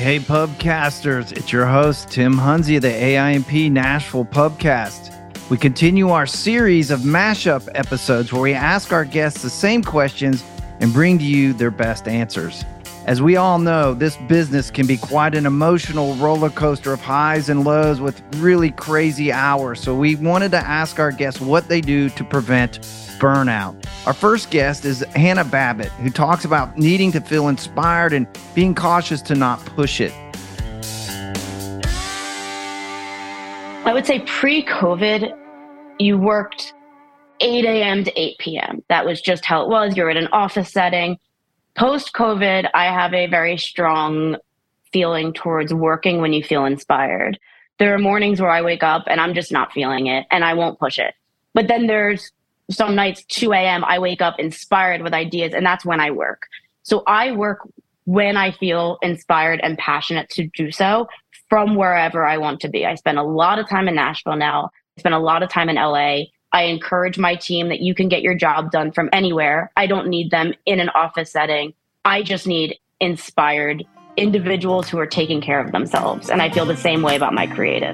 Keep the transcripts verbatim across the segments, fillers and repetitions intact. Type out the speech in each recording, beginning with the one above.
Hey, Pubcasters, it's your host, Tim Hunzy of the A I M P Nashville Pubcast. We continue our series of mashup episodes where we ask our guests the same questions and bring to you their best answers. As we all know, this business can be quite an emotional roller coaster of highs and lows with really crazy hours. So we wanted to ask our guests what they do to prevent burnout. Our first guest is Hannah Babbitt, who talks about needing to feel inspired and being cautious to not push it. I would say pre-COVID, you worked eight a.m. to eight p.m. That was just how it was. You're in an office setting. Post-COVID, I have a very strong feeling towards working when you feel inspired. There are mornings where I wake up and I'm just not feeling it and I won't push it. But then there's some nights, two a.m., I wake up inspired with ideas, and that's when I work. So I work when I feel inspired and passionate to do so from wherever I want to be. I spend a lot of time in Nashville now. I spend a lot of time in L A. I encourage my team that you can get your job done from anywhere. I don't need them in an office setting. I just need inspired individuals who are taking care of themselves. And I feel the same way about my creative.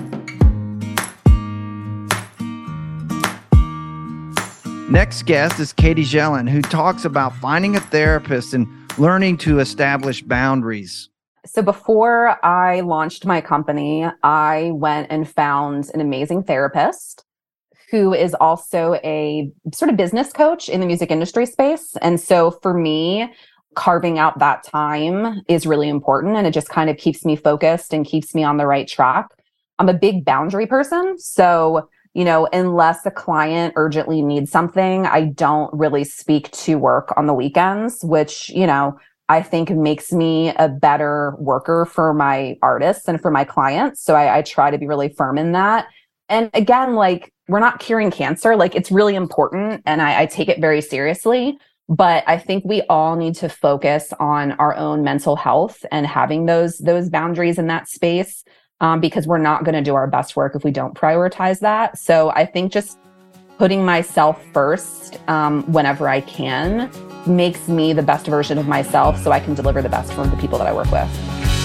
Next guest is Katie Jelen, who talks about finding a therapist and learning to establish boundaries. So before I launched my company, I went and found an amazing therapist who is also a sort of business coach in the music industry space. And so for me, carving out that time is really important, and it just kind of keeps me focused and keeps me on the right track. I'm a big boundary person. So you know, unless a client urgently needs something, I don't really speak to work on the weekends, which, you know, I think makes me a better worker for my artists and for my clients. So I, I try to be really firm in that. And again, like, we're not curing cancer. Like, it's really important, and I, I take it very seriously. But I think we all need to focus on our own mental health and having those those boundaries in that space. Um, because we're not going to do our best work if we don't prioritize that. So I think just putting myself first um, whenever I can makes me the best version of myself so I can deliver the best from the people that I work with.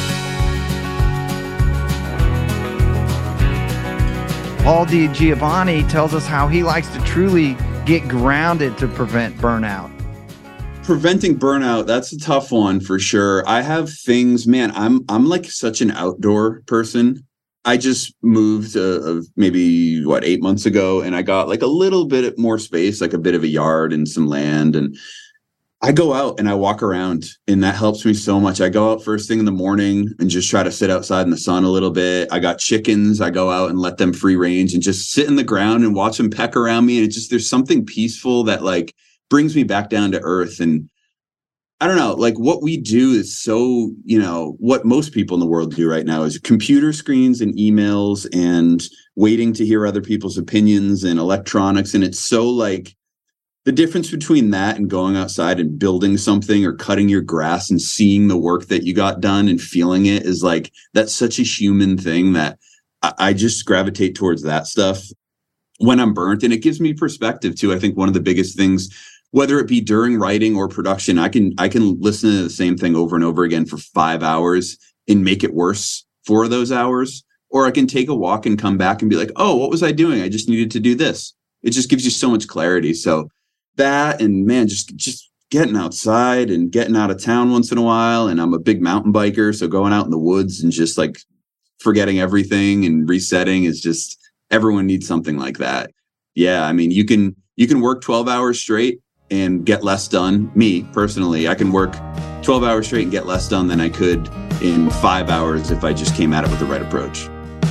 Paul DiGiovanni tells us how he likes to truly get grounded to prevent burnout. Preventing burnout, that's a tough one for sure. I have things, man, I'm I'm like such an outdoor person. I just moved uh, maybe, what, eight months ago, and I got like a little bit more space, like a bit of a yard and some land. And I go out and I walk around, and that helps me so much. I go out first thing in the morning and just try to sit outside in the sun a little bit. I got chickens. I go out and let them free range and just sit in the ground and watch them peck around me. And it's just, there's something peaceful that like brings me back down to earth. And I don't know, like what we do is so, you know, what most people in the world do right now is computer screens and emails and waiting to hear other people's opinions and electronics. And it's so like the difference between that and going outside and building something or cutting your grass and seeing the work that you got done and feeling it is like, that's such a human thing that I, I just gravitate towards that stuff when I'm burnt. And it gives me perspective too. I think one of the biggest things, whether it be during writing or production, I can I can listen to the same thing over and over again for five hours and make it worse for those hours. Or I can take a walk and come back and be like, oh, what was I doing? I just needed to do this. It just gives you so much clarity. So that, and man, just just getting outside and getting out of town once in a while. And I'm a big mountain biker, so going out in the woods and just like forgetting everything and resetting is just, everyone needs something like that. Yeah, I mean, you can you can work twelve hours straight and get less done. Me, personally, I can work twelve hours straight and get less done than I could in five hours if I just came at it with the right approach.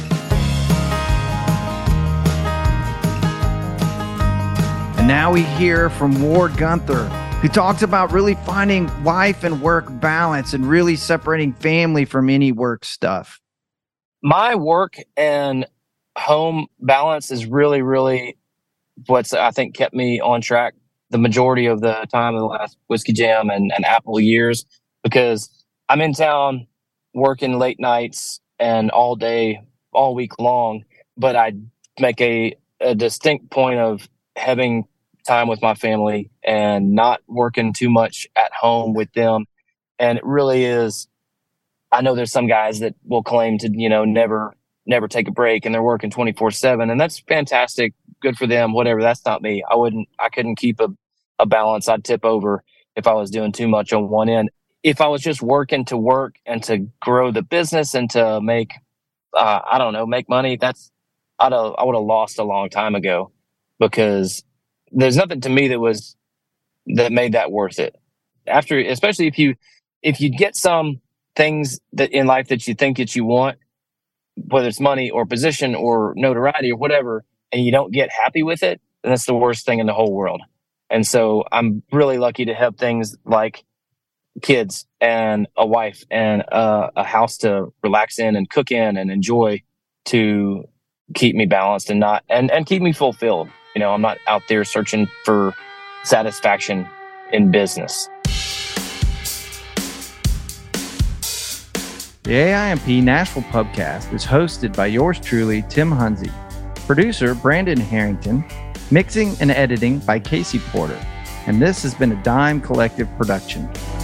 And now we hear from Ward Gunther, who talks about really finding life and work balance and really separating family from any work stuff. My work and home balance is really, really what's, I think, kept me on track the majority of the time of the last Whiskey Jam and, and Apple years, because I'm in town working late nights and all day, all week long, but I make a, a distinct point of having time with my family and not working too much at home with them. And it really is I know there's some guys that will claim to, you know, never, never take a break, and they're working twenty-four seven, and that's fantastic. Good for them, whatever. That's not me. I wouldn't, I couldn't keep a, a balance. I'd tip over if I was doing too much on one end. If I was just working to work and to grow the business and to make, uh, I don't know, make money, that's, I'd have, I would have lost a long time ago, because there's nothing to me that was, that made that worth it. After, especially if you, if you get some things that in life that you think that you want, whether it's money or position or notoriety or whatever, and you don't get happy with it, then that's the worst thing in the whole world. And so I'm really lucky to have things like kids and a wife and uh, a house to relax in and cook in and enjoy, to keep me balanced and not, and, and keep me fulfilled. You know, I'm not out there searching for satisfaction in business. The A I M P Nashville Pubcast is hosted by yours truly, Tim Hunzy. Producer, Brandon Harrington. Mixing and editing by Casey Porter. And this has been a Dime Collective production.